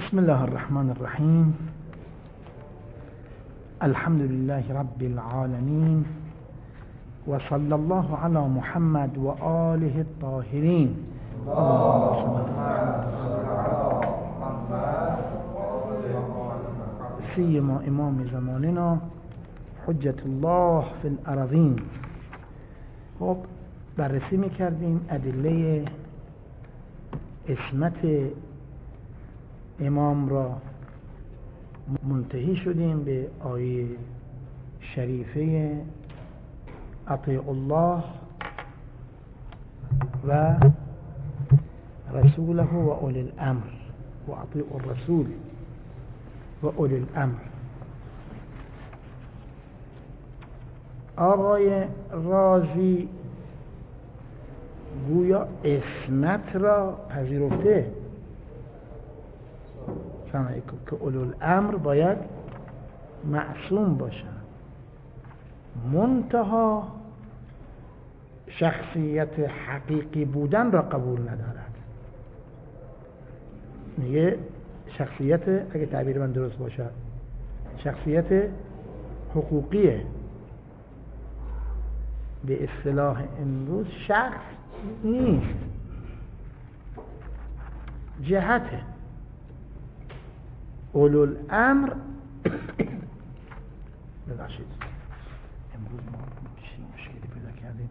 بسم الله الرحمن الرحیم. الحمد لله رب العالمین و صلی الله علی محمد و آله الطاهرین. سیما امام زماننا حجت الله فی الارضین. خب بررسی میکردیم ادله عصمت امام را، منتهی شدیم به آیه شریفه اطیعوا الله و رسوله و اولی الامر و اطیعوا الرسول و اولی الامر. آقای رازی گویا عصمت را پذیرفته که اولو الامر باید معصوم باشن، منتها شخصیت حقیقی بودن را قبول ندارد. میگه شخصیت، اگه تعبیر من درست باشه، شخصیت حقوقیه. به اصطلاح امروز شخص نیست، جهته. اولو الامر ببخشید امروز ما چی مشکلی پیدا کردیم.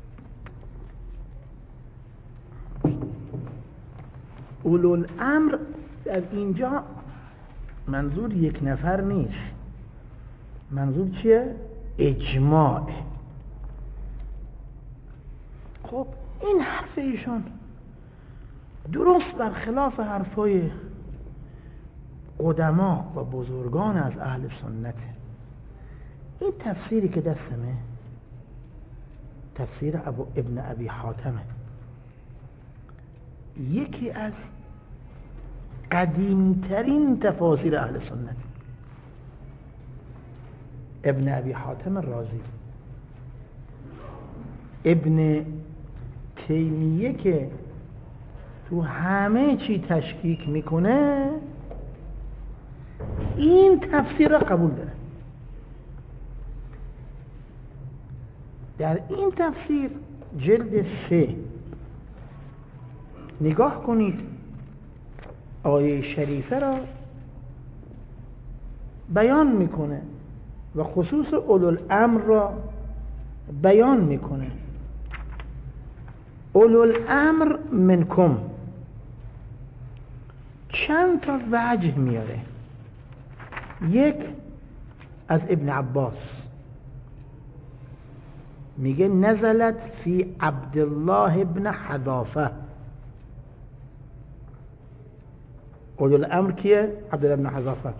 اولو الامر در اینجا منظور یک نفر نیست، منظور چیه؟ اجماع. خب این حرف ایشون درست برخلاف حرفای قدما و بزرگان از اهل سنت. این تفسیری که دستمه تفسیر ابن ابی حاتمه، یکی از قدیمترین تفاسیر اهل سنت. ابن ابی حاتم رازی، ابن تیمیه که تو همه چی تشکیک میکنه، این تفسیر را قبول داره. در این تفسیر جلد 3 نگاه کنید، آیه شریفه را بیان میکنه و خصوص اولو الامر را بیان میکنه. اولو الامر منکم چند تا وجه میاره. یک از ابن عباس میگه نزلت فی عبدالله ابن حذافه. اولو الامر کیه؟ عبدالله ابن حذافه.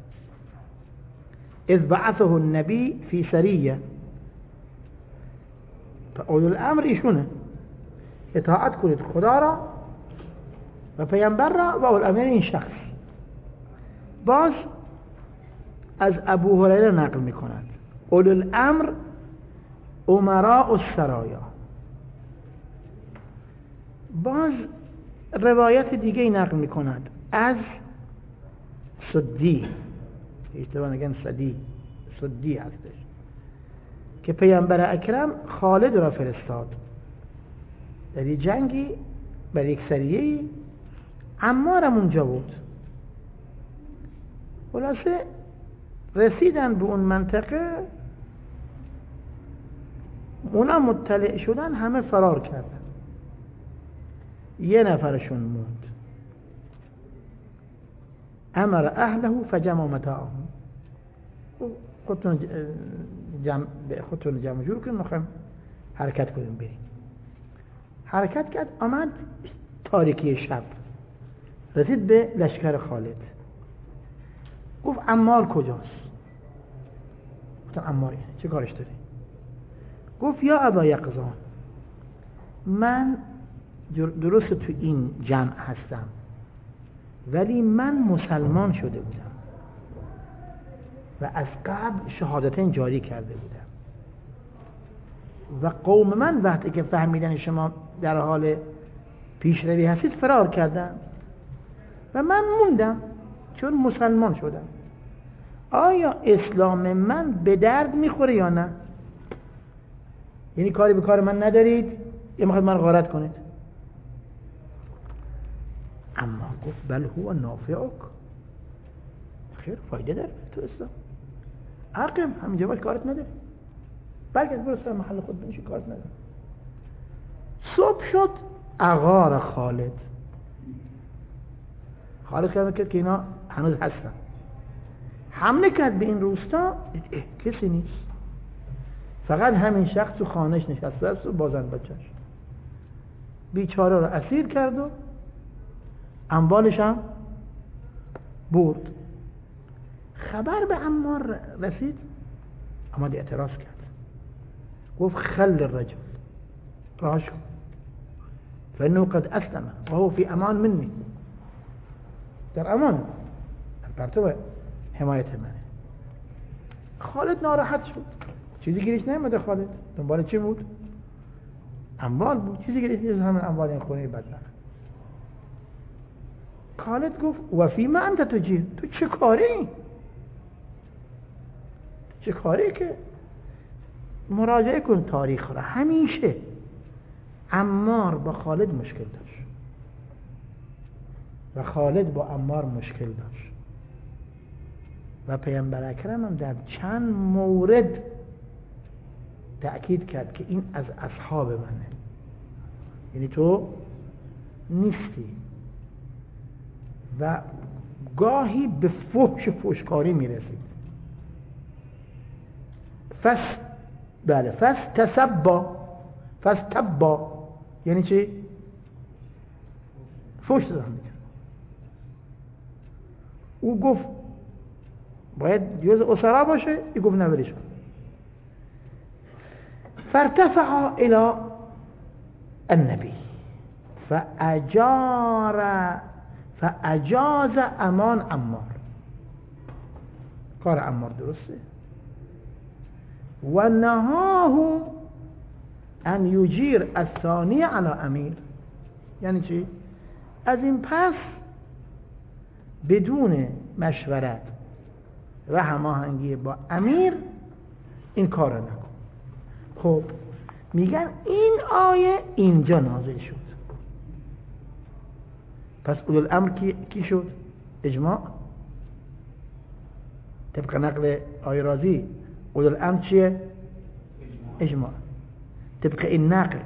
اذ بعثه النبی فی سریه. اولو الامر ایشونه، اطاعت کنید خدا را و پیامبر را و اولو الامر این شخص. باز از ابو هریره نقل میکند اولو الامر امراء السرایا. باز روایت دیگه نقل میکند از سدی، اشتباه نگن سدی هستش، که پیامبر اکرم خالد را فرستاد در یک جنگی، بر یک سریه‌ای. عمارم اونجا بود. خلاصه رسیدن به اون منطقه، اونا مطلع شدن، همه فرار کردن، یه نفرشون موند. امر اهله فجمع متاعهم. خودتون جمع جور کنیم، میخوایم حرکت کنیم بریم. حرکت کرد، آمد تاریکی شب، رسید به لشکر خالد. گفت عمار کجاست؟ گفتم عمار اینه، چه کارش داری؟ گفت یا ابا یقظان، من درست تو این جمع هستم ولی من مسلمان شده بودم و از قبل شهادتین جاری کرده بودم و قوم من وقتی که فهمیدن شما در حال پیشروی هستید فرار کردن و من موندم چون مسلمان شدم. آیا اسلام من به درد میخوره یا نه؟ یعنی کاری به کار من ندارید یا میخواید من غارت کنید؟ اما گفت بل هو نافعک، خیر فایده داره تو اسلام. عقم همینجا باش، کارت نداره، برگرد برو سر محل خود بنشین، کارت نداره. صبح شد اغار خالد کرد که اینا هنوز هستن، حمله کرد به این روستا. کسی نیست، فقط همین شخص تو خانهش نشسته است و با زن بچه‌ش. بیچاره رو اسیر کرد و اموالش هم برد. خبر به عمار رسید، اما اعتراض کرد، گفت خل الرجل، راهش کن، فانه قد اسلم و هو فی امان منی، در امان، در پرتو حمایت منه. خالد ناراحت شد، چیزی گیرش نمیده. خالد دنبال چی بود؟ اموال بود. چیزی گیرش نیست، همین اموال این خونه بدبخت. خالد گفت و فی ما انت تجیر، تو چه کاری؟ چه کاری که مراجعه کن تاریخ را. همیشه عمار با خالد مشکل داشت و خالد با عمار مشکل داشت و پیامبر اکرم هم در چند مورد تأکید کرد که این از اصحاب منه، یعنی تو نیستی. و گاهی به فحشکاری میرسید. تبا یعنی چی؟ فحش دادن میکرد. او گفت باید جز اسرا باشه، ای گفت نبریش. فارتفع الى النبی فاجاز امان عمار. کار عمار درسته و نهاه ان یجیر الثانی علی امیر. یعنی چی؟ از این پس بدون مشورت و هماهنگی با امیر این کار رو نکن. خب میگن این آیه اینجا نازل شد. پس اولو الامر کی شد؟ اجماع. طبق نقل آیه رازی اولو الامر چیه؟ اجماع. طبق این نقل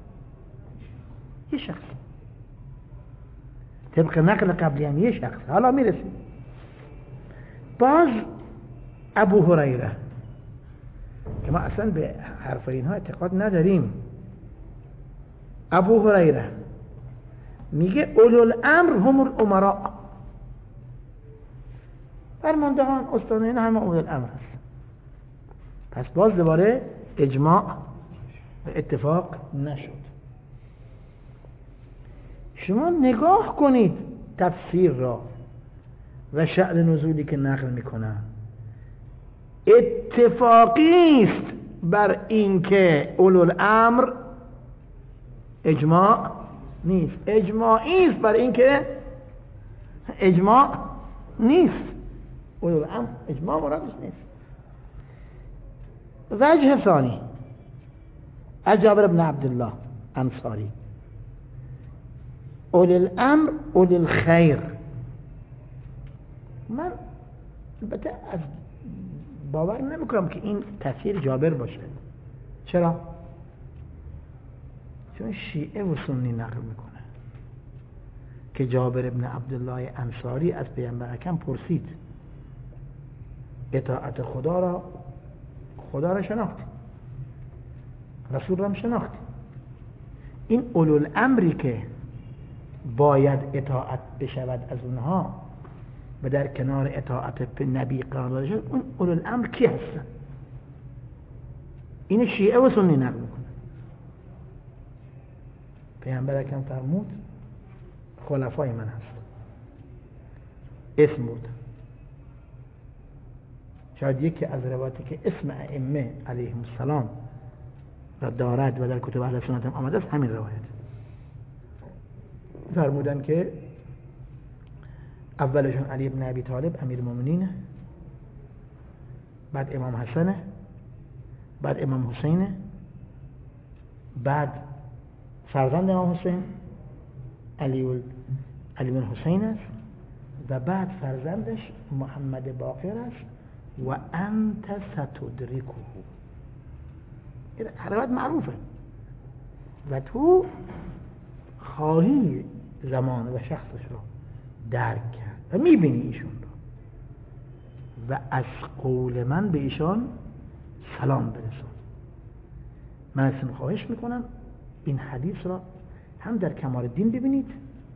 یه شخص، طبق نقل قبلی هم یه شخص. حالا میرسیم باز ابو هریره که ما اصلا به حرف اینها اعتقاد نداریم. ابو هریره میگه اولو الامر هم الامراء، فرماندهان استادان همه اولو الامر هست. پس باز دوباره اجماع و اتفاق نشد. شما نگاه کنید تفسیر را و شأن نزولی که نقل میکنن، اتفاقی است بر اینکه اولو الامر اجماع نیست، اجماعی است بر اینکه اجماع نیست. اولو الامر اجماع مرادش نیست. وجه ثانی از جابر بن عبدالله انصاری، اولو الامر اولو الخیر. من البته از باور نمیکنم که این تفسیر جابر باشه. چرا؟ چون شیعه و سنی نقل میکنه که جابر بن عبدالله انصاری از پیامبر اکرم پرسید اطاعت خدا را شناختی، رسول را شناختی، این اولو الامری که باید اطاعت بشود از اونها و در کنار اطاعت نبی قرار داده شد، اون اولو الامر کی هستن؟ این شیعه و سنی نقل میکنه. پیامبر اکرم فرمود خلفای من هست، اسم بود. شاید یکی از روایاتی که اسم ائمه علیهم السلام را دارد و در کتب اهل سنت هم آمده است همین روایت. فرمودن که اولشون علی بن ابی طالب امیر المؤمنین، بعد امام حسن، بعد امام حسین، بعد فرزند امام حسین علی بن حسین است و بعد فرزندش محمد باقر است و انت ستدرکه. این روایت معروفه و تو خواهی زمان و شخصش رو درک کرد و میبینی ایشون رو و از قول من به ایشان سلام برسون. من ازتون خواهش میکنم این حدیث را هم در کمال الدین ببینید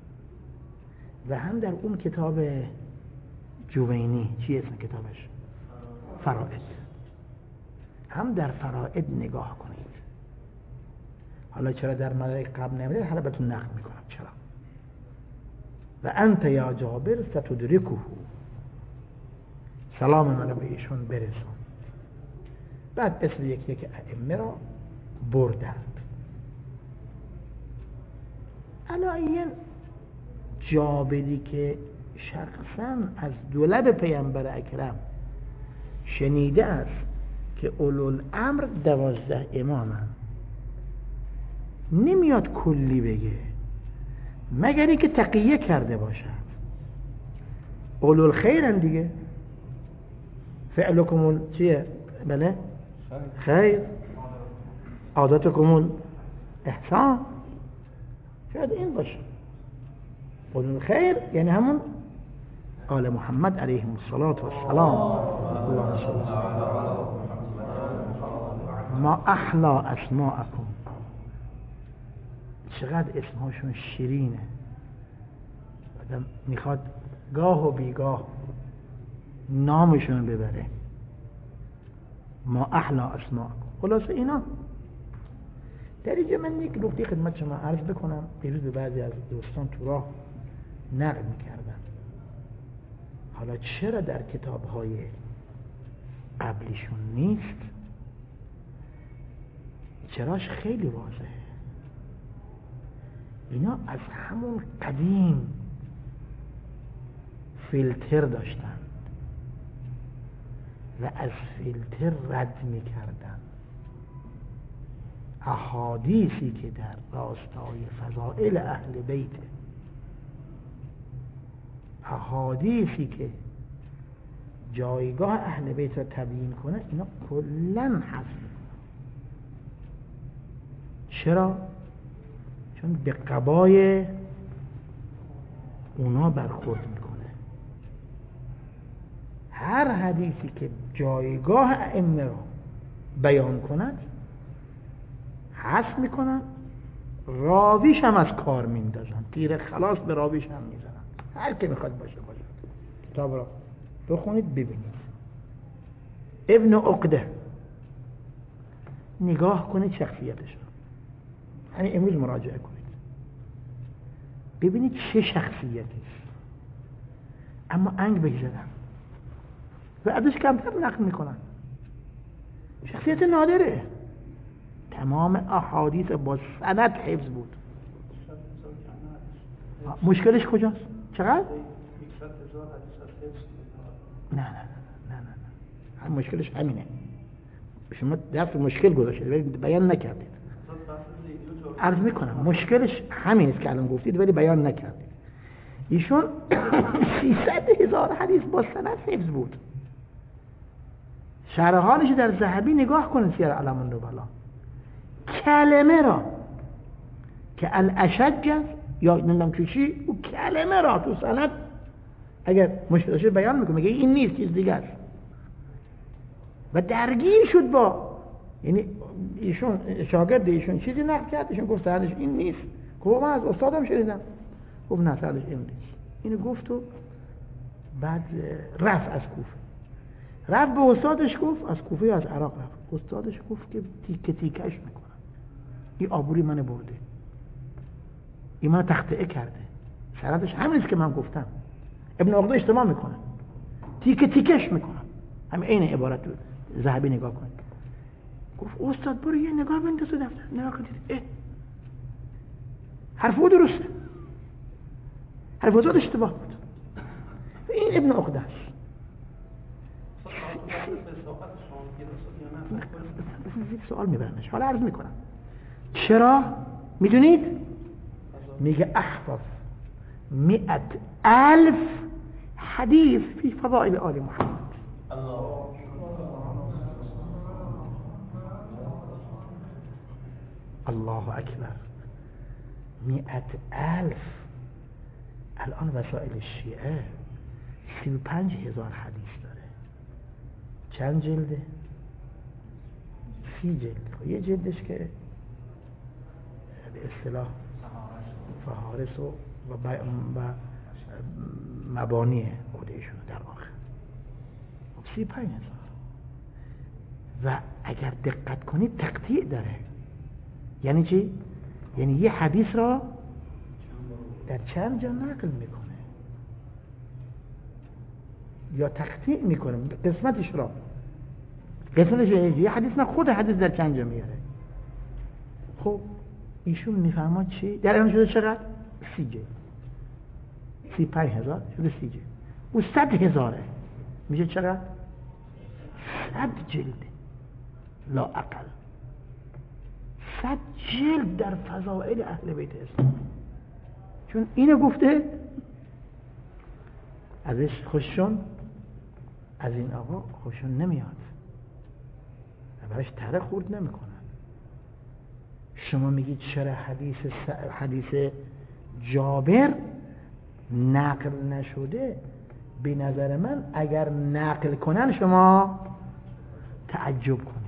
و هم در اون کتاب جوینی، چی اسم کتابش؟ فرائد، هم در فرائد نگاه کنید. حالا چرا در مدرک قبل نمیده؟ حالا بهتون نقل میکنم چرا. و انت یا جابر ستدرکه، سلام منو به ایشون برسون. بعد اسم یکی که ائمه را بردند. علایین جابری که شخصا از دولب پیامبر اکرم شنیده است که اولوالامر 12 امامن، نمیاد کلی بگه مگر اینکه تقیه کرده باشد. اولوالخیرن دیگه، فعلکم چیه؟ بله خیر، عادتکم احسان، شاید این باشه. اولوالخیر یعنی همون آل محمد علیهم الصلاة والسلام. اللهم صل ما احلا اسماءکم، چقدر اسمهاشون شیرینه، آدم میخواد گاه و بیگاه نامشون ببره. ما احلا اسماءکم. خلاصه اینا در اینجا من یک نکته خدمت شما عرض بکنم. دیروز به بعضی از دوستان تو راه نقل میکردن، حالا چرا در کتاب‌های قبلیشون نیست؟ چراش خیلی واضحه. اینا از همون قدیم فیلتر داشتن و از فیلتر رد میکردن احادیثی که در راستای فضائل اهل بیت، احادیثی که جایگاه اهل بیت را تبیین کنه، اینا کلن حذف میکنن. چرا؟ چون به قبای اونا برخورد میکنه. هر حدیثی که جایگاه ائمه را بیان کند حذف میکنن، راویش هم از کار میندازن، تیر خلاص به راویش هم میزنن. هر که میخواد باشه. کتاب را بخونید ببینید. ابن عقده نگاه کنید شخصیتش را، یعنی امروز مراجعه کنید ببینید چه شخصیتی است، اما انگ بگذارن و ازش کمتر نقل میکنن. شخصیت نادره، تمام احادیث با سند حفظ بود. مشکلش کجاست؟ چقدر؟ نه مشکلش همینه. شما درست مشکل گذاشتید ولی بیان نکردید. عرض میکنم مشکلش همین است که الان گفتید ولی بیان نکردید. ایشون 300,000 حدیث با سند حفظ بود. شرح حالش در ذهبی نگاه کنید، سیر علم النبلا. کلمه را که الاشج یا نمیدونم چی، او کلمه را تو سند اگر مشکلش بیان میکنه، میگه این نیست، چیز دیگه است و درگیر شد با، یعنی ایشون شاگرد ایشون چیزی نقل کرد، ایشون گفت سندش این نیست. گفت من از استادم شنیدم. گفت نه سندش این نیست. اینو گفت و بعد رفت از کوفه، رفت به استادش گفت، از کوفه یا از عراق رفت. استادش گفت که تیکه تیکش میکنم، این آبوری من برده، این من تخطئه کرده، سندش همین است که من گفتم. ابن عقده اشتباه میکنه، تیکه تیکش میکنم. همین این عبارت رو ذهبی نگاه کنید. گفت استاد برو یه نگاه بنداز دفتر. نگاه کنید، حرف او درسته، حرف استاد اشتباه بود. این ابن عقده است. سوال میبرنش، حالا عرض میکنم چرا میدونید؟ میگه احفظ 100,000 حدیث فی فضائل آل محمد. الله اکبر. 100,000. الان وسائل شیعه 35,000 حدیث داره. چند جلده؟ 30 جلد. یه جلدش که به اصطلاح فهارس و مبانی خودشون در آخر 35,000. و اگر دقت کنید تقطیع داره. یعنی چی؟ یعنی یه حدیث را در چند جا نقل میکنه یا تقطیع میکنه قسمتش را. قسمتش یه حدیث نه، خود حدیث در چند جا میاره. خب ایشون میفهمد چی؟ در این شده چقدر؟ 30 جلد. 35,000 شده 30 جلد. او 100,000 میشه چقدر؟ 100 جلد لا اقل. 100 جلد در فضائل اهل بیت اسلام. چون اینو گفته ازش خوششون، از این آقا خوششون نمیاد و براش تره خورد نمیکنن. شما میگید چرا حدیث جابر نقل نشده؟ به نظر من اگر نقل کنن شما تعجب کنید.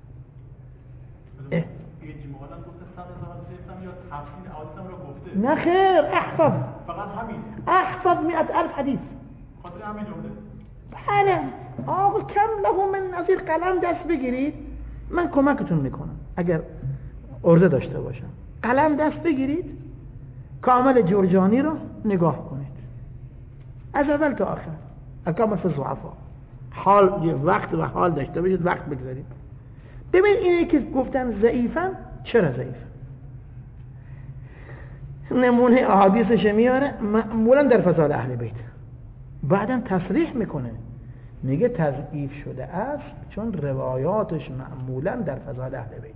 نه خیر، احفظ فقط همین، احفظ 100,000 حدیث. خاطر همین جمله. بله آقا کم له من نظیر قلم دست بگیرید، من کمکتون میکنم اگر عرضه داشته باشم. قلم دست بگیرید کامل جرجانی رو نگاه کنید از اول تا آخر. کامل فی الضعفاء. حال وقت و حال داشته باشید، وقت بگذارید. ببین اینه که گفتن ضعیفن. چرا ضعیفن؟ نمونه احادیثش میاره معمولا در فضائل اهل بیت، بعدم تصریح میکنه میگه تضعیف شده است چون روایاتش معمولا در فضائل اهل بیت.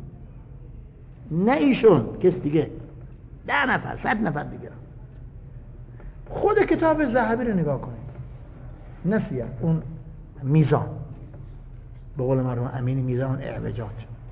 نه ایشون، کس دیگه، 10 نفر 100 نفر دیگه. خود کتاب ذهبی رو نگاه کنید، نسیه اون میزان، به قول مرحوم امینی میزان اعوجاج،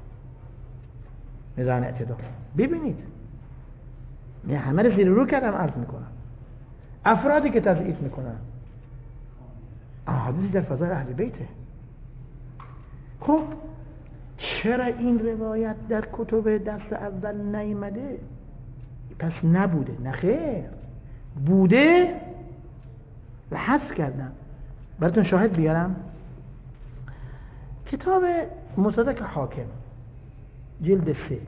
میزان اعتدال. ببینید من همه رو زیر رو کردم عرض میکنم. افرادی که تضعیف میکنن احادیث در فضائل اهل بیته. خب چرا این روایت در کتب دست اول نیامده؟ پس نبوده؟ نه خیر، بوده و حذف کردن. براتون شاهد بیارم. کتاب مصدق حاکم جلد 3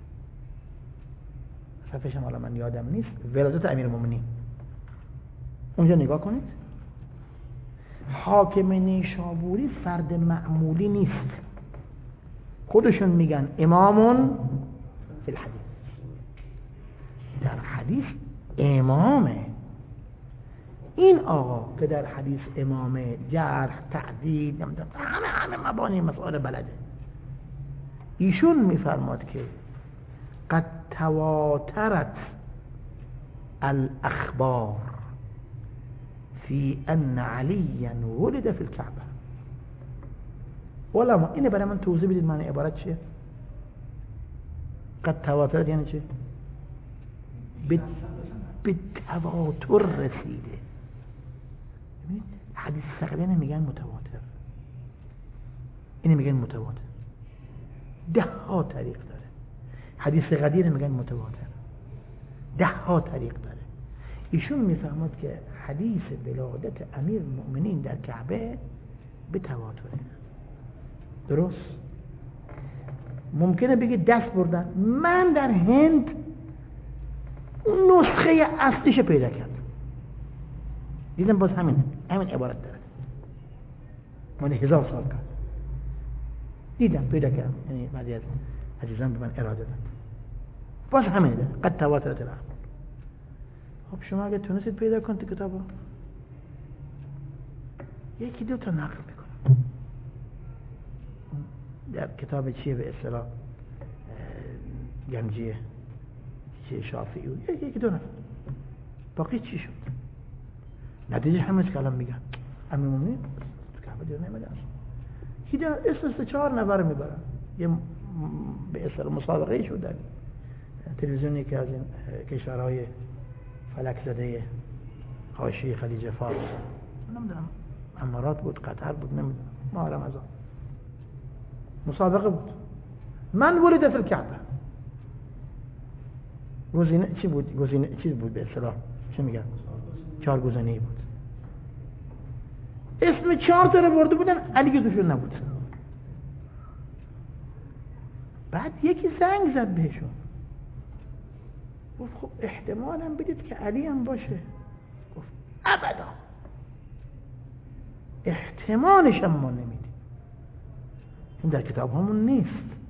صفحه‌ش حالا من یادم نیست، ولادت امیرالمومنین، اونجا نگاه کنید. حاکم نیشابوری فرد معمولی نیست، خودشون میگن امامون فی الحدیث. در حدیث امامه. این آقا که در حدیث امامه، جرح، تعدیل، همه مبانی مسائل بلده. ایشون میفرماد که قد تواترت الاخبار فی ان علیا ولد فی الکعبه. علما اینه برای من توضیح بدید معنی عبارت چیه؟ قد تواترت یعنی چه؟ به تواتر رسیده. ببینید حدیث ثقیلین میگن متواتر، اینه میگن متواتر، 10 طریق داره. حدیث غدیر میگن متواتر، 10 طریق داره. ایشون میفهمد که حدیث ولادت امیر المؤمنین در کعبه به تواتره. درست؟ ممکنه بگید دست بردن. من در هند نسخه اصلیش پیدا کردم، دیدم باز همین عبارت داره، من 1000 سال کرد دیدم پیدا کردم. یعنی بعضی از عزیزان به من اراده دادن باز همین داره، قد تواترت الاخبار. خب شما اگه تونستید پیدا کنید کتابو یکی دو تا نقل میکنم در کتاب چیه به اصطلاح گنجیه چیه شافعی یکی دو نقل باقی چی شد نتیجه همه که الان میگن امیر مومنین که همه دیر نمیده اصلا کی 4 نفر میبرن یه به اصطلاح مسابقه شد در تلویزیونی که از این کشورهای فلک زده حاشیه خلیج فارس نمیدونم امارات بود قطر بود نمیدونم ماه رمضان مسابقه بود من ولد فی الکعبه گزینه چی بود گزینه چی بود به اصطلاح چی میگن 4 گزینه‌ای بود اسم 4 تا رو برده بودن علی توشون نبود بعد یکی زنگ زد بهشون گفت خب احتمالاً بدید که علی هم باشه گفت ابدا احتمالش هم ما نمیدیم این در کتاب همون نیست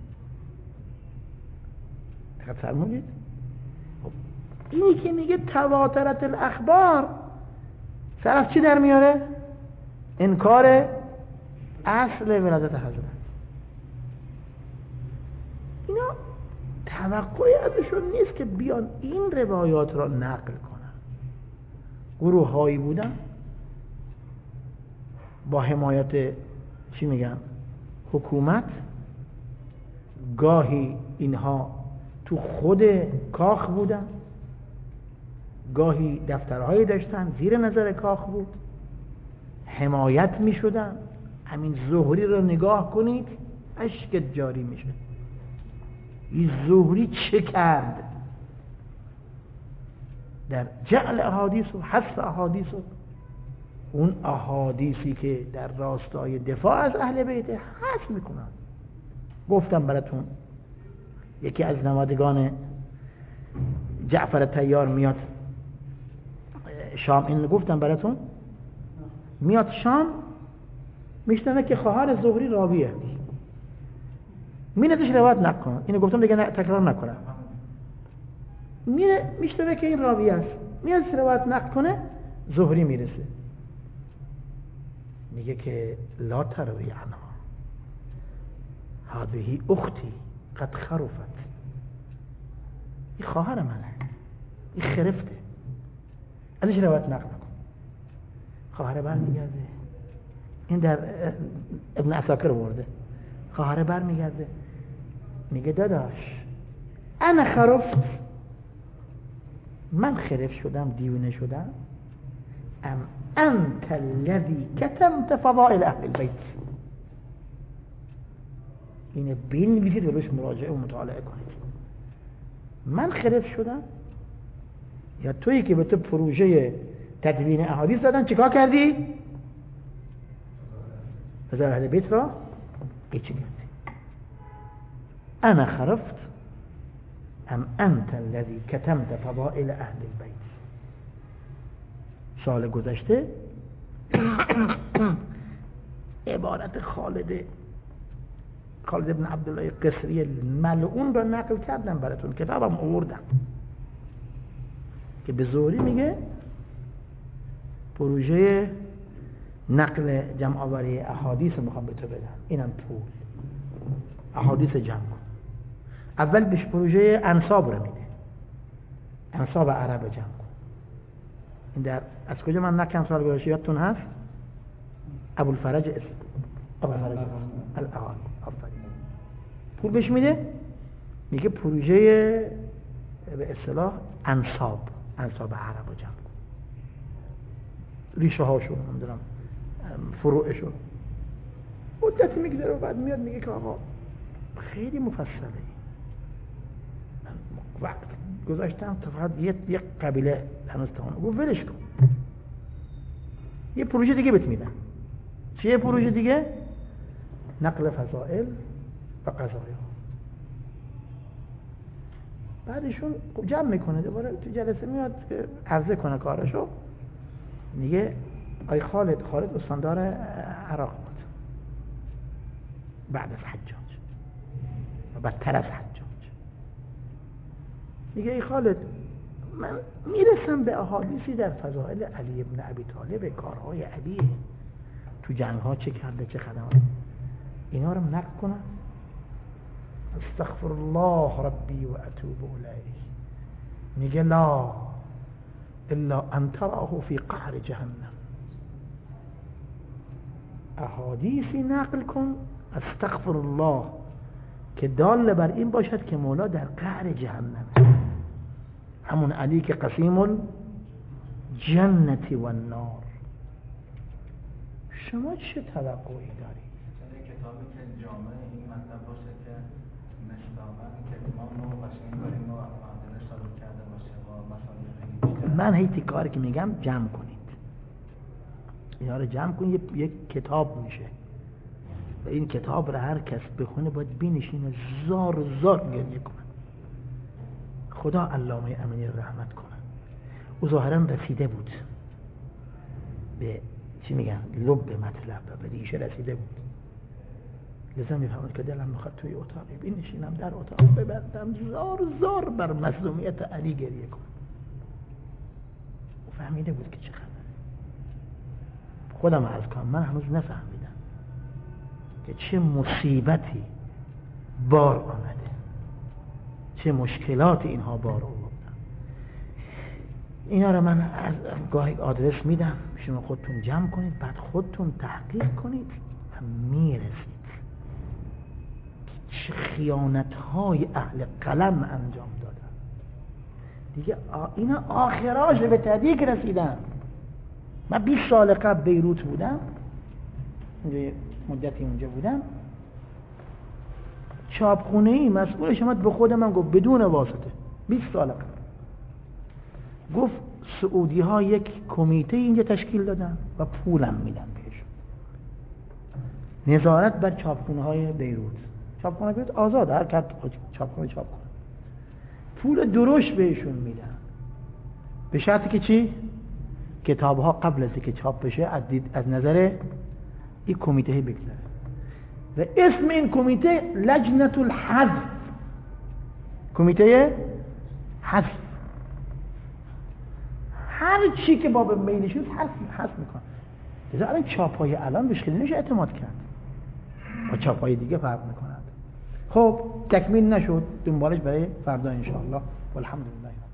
دقیق فرمودید خب اینی که میگه تواترت الاخبار طرف چی در میاره انکار اصل ولادت حضرت اینا توقعی ازشون نیست که بیان این روایات را نقل کنن گروه هایی بودن با حمایت چی میگن حکومت گاهی اینها تو خود کاخ بودن گاهی دفترهایی داشتن زیر نظر کاخ بود حمایت میشدن همین زهری رو نگاه کنید اشکت جاری میشه این زهری چه کرد در جعل احادیث و حذف احادیث و اون احادیثی که در راستای دفاع از اهل بیت حذف میکنن گفتم براتون یکی از نمادگان جعفر طیار میاد شام این گفتم براتون میاد شام میشنوه که خواهر زهری راویه میندش روایت نکنه اینو گفتم دیگه تکرار نکنم میره میشنوه که این راویه است میاد روایت نکنه زهری میرسه میگه که لا تروی عنها هذه اختی قد خرفت این خواهر منه این خرفته ازش روایت نقل نکن خواهر برمیگرده این در ابن عساکر برده خواهر برمیگرده میگه داداش انا خرفت من خرف شدم دیونه شدم ام انت الذي كتمت فضائل اهل البيت اینه بنویسید و روش مراجعه و مطالعه کنید من خرف شدم یا تویی که به تو پروژه تدوین احادیث دادن چیکار کردی؟ فضائل اهل بیت را ایچی کردی انا خرفت ام انت الذي كتمت فضائل اهل البيت سال گذشته عبارت خالد ابن عبدالله قصری ملعون را نقل کردم براتون کتابم آوردم که به زهری میگه پروژه نقل جمع آوری احادیث میخوام به تو بدم اینم پول احادیث جمع کن اول بهش پروژه انساب رو میده انساب عرب جمع کن این در از کجا من نکم سال گذشته یادتون هست ابوالفرج الاغانی پول بهش میده میگه پروژه به اصطلاح انساب عرب رو جمع کن ریشه هاشون نمیدونم فروعشون مدتی میگذره و بعد میاد میگه که آقا خیلی مفصله من وقت گذاشتم تا فقط یک قبیله هنوز تا اونو گفت ولش کن یه پروژه دیگه بهت میدم چیه پروژه دیگه؟ نقل فضائل و قضایا بعدشون جمع میکنه دوباره تو جلسه میاد عرضه کنه کارشو میگه آی خالد استاندار عراق بود بعد از حجاج و بدتر از حجاج میگه ای خالد من میرسم به احادیثی در فضائل علی ابن ابی طالب کارهای علیه تو جنگ ها چه کرده، چه خدمات، اینا رو نقل کنن. استغفر الله ربی و اتوب الیه، میگه لا الا ان تراه فی قعر جهنم. احادیثی نقل کن استغفر الله که دال بر این باشد که مولا در قعر جهنم، همون علی که قسیم الجنت و النار. شما چه توقعی دارید؟ کتابی که جامعه این مطلب باشه که مصداقاً که امام رو قشنگ داریم و معادلش ثابت کرده باشه با مسائل. من هیچ کاری که میگم جمع کنید، اینا رو جمع کنید، یک کتاب میشه و این کتاب رو هر کس بخونه باید بینشینه زار گریه کنه. خدا علامه امینی رحمت کنه، او ظاهرا رسیده بود به چی میگن لب مطلب و به ریشه رسیده بود، لذا میفهمد که دلم میخواد توی اتاقی بینشینم، در اتاق ببندم زار بر مظلومیت علی گریه کنم. او فهمیده بود که چه خبره. خودم عرض کنم من هنوز نفهمیدم که چه مصیبتی بار آمده، چه مشکلات اینها بار آوردن. اینا رو من از گاهی آدرس میدم، شما خودتون جمع کنید، بعد خودتون تحقیق کنید و میرسید که چه خیانت‌های اهل قلم انجام دادن. دیگه اینا آخراش به تحقیق رسیدن. من 20 سال قبل بیروت بودم، مدتی اونجا بودم، چاپخونه‌ای مسئولش اومد به خود من گفت بدون واسطه 20 سال قبل، گفت سعودی ها یک کمیته اینجا تشکیل دادن و پولم میدن بهشون، نظارت بر چاپخونه های بیروت. چاپخونه بیروت آزاد، هر کس چاپخونه چاپ کنه، پول درشت بهشون میدن، به شرطی که چی؟ کتاب ها قبل از اینکه چاپ بشه از نظر این کمیته بگذره و اسم این کمیته لجنة الحذف، کمیته حذف. هر چی که باب میلشون حذف میکنه. لذا الان چاپای الان بهش خیلی نمیشه اعتماد کرد، با چاپای دیگه فرق میکنند. خب تکمیل نشد، دنبالش برای فردا انشاءالله. والحمدلله.